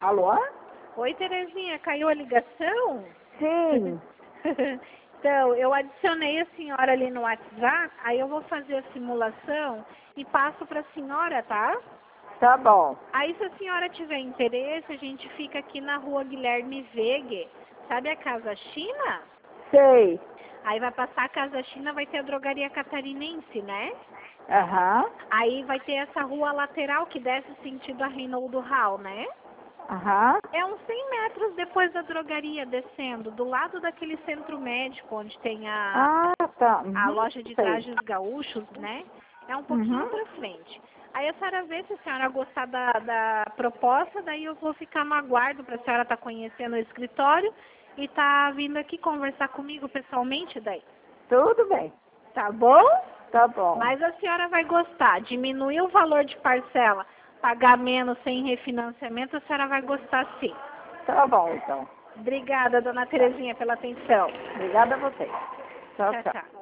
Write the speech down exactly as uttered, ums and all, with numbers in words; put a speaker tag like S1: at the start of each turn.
S1: Alô?
S2: Oi, Terezinha, caiu a ligação?
S1: Sim.
S2: Então, eu adicionei a senhora ali no WhatsApp, aí eu vou fazer a simulação e passo para a senhora, tá?
S1: Tá bom.
S2: Aí, se a senhora tiver interesse, a gente fica aqui na rua Guilherme Vegue. Sabe a Casa China?
S1: Sei.
S2: Aí vai passar a Casa China, vai ter a drogaria catarinense, né?
S1: Aham.
S2: Aí vai ter essa rua lateral que desce sentido a Reinaldo Hall, né?
S1: Aham.
S2: É uns cem metros depois da drogaria, descendo, do lado daquele centro médico, onde tem a,
S1: Ah, tá.
S2: a
S1: Uhum.
S2: loja de
S1: Sei.
S2: trajes gaúchos, né? É um pouquinho
S1: Uhum.
S2: pra frente. Aí a senhora vê se a senhora gostar da, da proposta, daí eu vou ficar no aguardo para a senhora estar conhecendo o escritório e tá vindo aqui conversar comigo pessoalmente daí.
S1: Tudo bem.
S2: Tá bom?
S1: Tá bom.
S2: Mas a senhora vai gostar. Diminuir o valor de parcela, pagar menos sem refinanciamento, a senhora vai gostar sim.
S1: Tá bom, então.
S2: Obrigada, dona Terezinha, pela atenção.
S1: Obrigada a você. Tchau,
S2: Tchau,
S1: tchau.
S2: tchau.